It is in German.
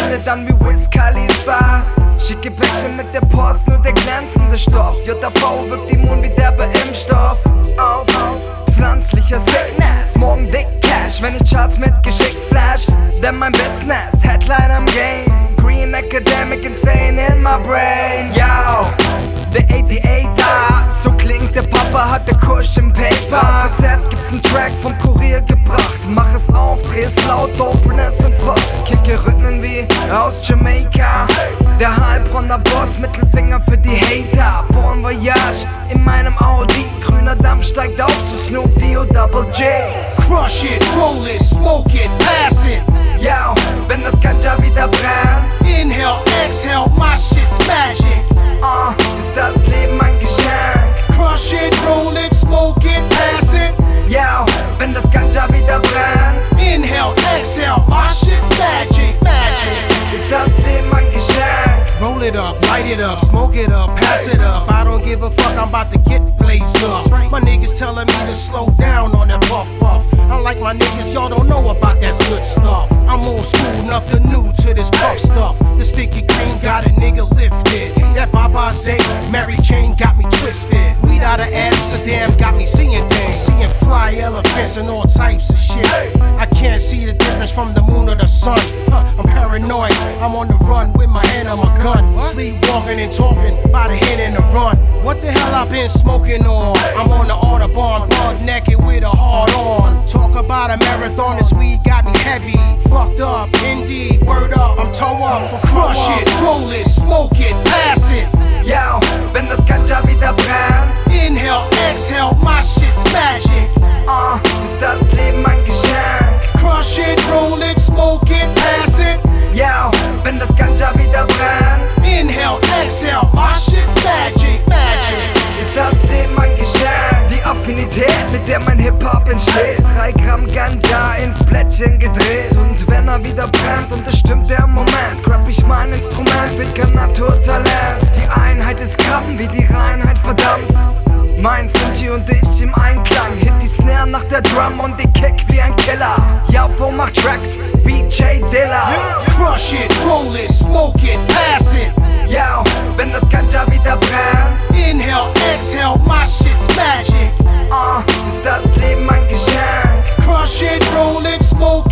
Scheine dann wie Wiz Khalifa. Schicke Päckchen mit der Post, nur der glänzende Stoff. JV wirkt immun wie der Impfstoff. Auf pflanzlicher Sickness, morgen dick Cash, wenn ich Charts mit Geschick flash. Denn mein Business, Headline am Game, Green Academic insane in my brain. Yo, der 88 da, so klingt der Papa, hat der Kusch im Paper. Rezept gibt's einen Track vom Kurier gebracht. Mach es auf, dreh es laut, Openness und Fuck. Kicke Rhythmen wie aus Jamaica. Der Heilbronner Boss, Mittelfinger für die Hater. Bon Voyage in meinem Audi. Grüner Dampf steigt auf zu Snoop D.O. Double J. Crush it, roll it, smoke it, pass it. Yo, wenn das Ganja wieder brennt. Inhale, exhale, my shit's magic. Ist das Leben ein Geschenk? Crush it, roll it, smoke it, pass it. Yo, wenn das Ganja wieder brennt. Inhale, exhale, my shit's magic, magic. Ist das Leben ein Geschenk? Roll it up, light it up, smoke it up, pass it up. I don't give a fuck, I'm about to get blazed up. My niggas telling me to slow down on that puff puff. Unlike my niggas, y'all don't know about that good stuff. I'm old school, nothing new to this puff stuff. The sticky green got a nigga lifted. That Baba Zay, Mary Jane got me twisted. Weed out of Amsterdam got me seeing things. Seeing fly elephants and all types of shit. I can't see the difference from the moon or the sun. I'm paranoid, I'm on the run with my hand on my gun. Sleepwalking and talking by the hit and the run. What the hell I been smoking on? I'm on the Audubon, butt naked with a hard on. Talk about a marathon, this weed got me heavy. Fucked up, indeed, word up, I'm toe up. Crush it, roll it, smoke it, pass it. Yo, wenn das Ganja wieder brennt. Inhale, exhale, my shit's magic. Ist das Leben ein Geschenk? Crush it, roll it, smoke it, pass it. Yo, wenn das Ganja wieder brennt. Inhale, exhale, my shit's magic, magic. Ist das Leben ein Geschenk? Die Affinität, mit der mein Hip-Hop entsteht. 3 Gramm Ganja ins Blättchen gedreht. Und wenn er wieder brennt und es stimmt der Moment, grab ich mein Instrument, ich kann Naturtalent. Die Einheit ist Gramm, wie die Reinheit verdampft. Mein Sinti und ich im Einklang. Hit die Snare nach der Drum und die Kick wie ein Killer. JV macht Tracks wie J Dilla. Crush it, roll it, smoke it, pass it. Yo, wenn das Ganja wieder brennt. Inhale, exhale, my shit's magic. Ist das Leben ein Geschenk? Crush it, roll it, smoke